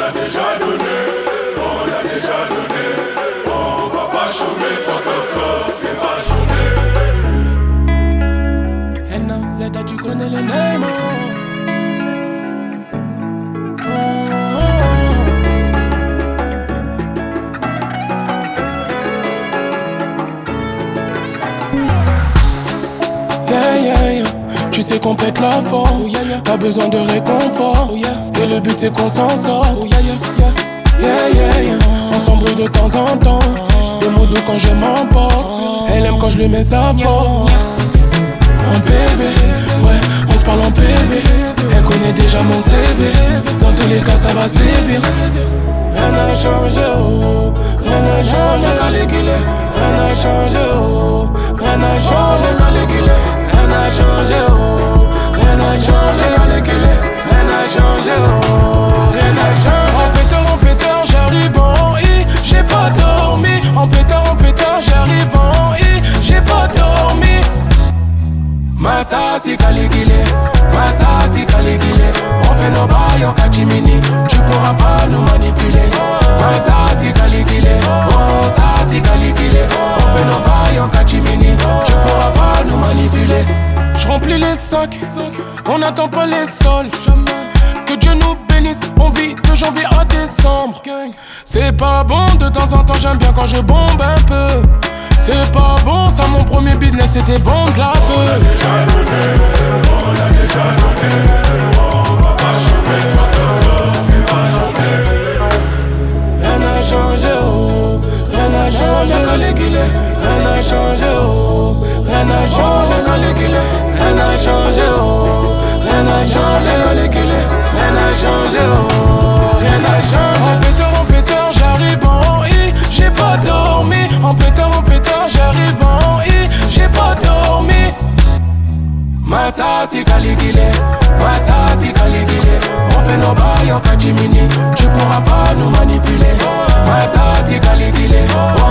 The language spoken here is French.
a déjà donné, on a déjà donné. On va pas chômer tant qu'encore c'est pas chômer. NZ, tu connais le name. Tu sais qu'on pète la forme, t'as besoin de réconfort, et le but c'est qu'on s'en sort. On s'embrouille de temps en temps, des mots doux quand je m'emporte, elle aime quand je lui mets sa force. En PV, ouais, on se parle en PV, elle connaît déjà mon CV, dans tous les cas ça va sévir. Rien n'a changé, oh, rien n'a changé, Caligula. Rien n'a changé, oh, rien n'a changé, Caligula. Rien n'a changé, oh, rien n'a changé, Caligula. Rien n'a changé, oh, rien n'a changé. En pétard, j'arrive en I, j'ai pas dormi. En pétard, j'arrive en I, j'ai pas dormi. Massassi Caligula, Massassi Caligula. On fait nos bails en catimini, tu pourras pas nous manipuler. Massassi Caligula, oh Sassi Caligula. On fait nos bails en catimini, tu pourras pas nous manipuler. Je remplis les sacs, on n'attend pas les soldes. Que Dieu nous bénisse, on vit de janvier à décembre. C'est pas bon, de temps en temps j'aime bien quand je bombe un peu. C'est pas bon, ça mon premier business c'était vendre la peu. On a déjà donné, on a déjà donné. On va pas chômer tant qu'encore c'est pas chômer. Rien n'a changé, oh, rien n'a changé, Caligula. Rien n'a changé, oh, rien n'a changé, Caligula. Rien n'a changé, oh, rien n'a changé, Caligula. Rien n'a changé, oh, rien n'a changé. En pétard, j'arrive en I, j'ai pas dormi. En pétard, j'arrive en I, j'ai pas dormi. Massassi Caligula, Massassi Caligula. On fait nos bails en catimini, tu pourras pas nous manipuler. Massassi Caligula,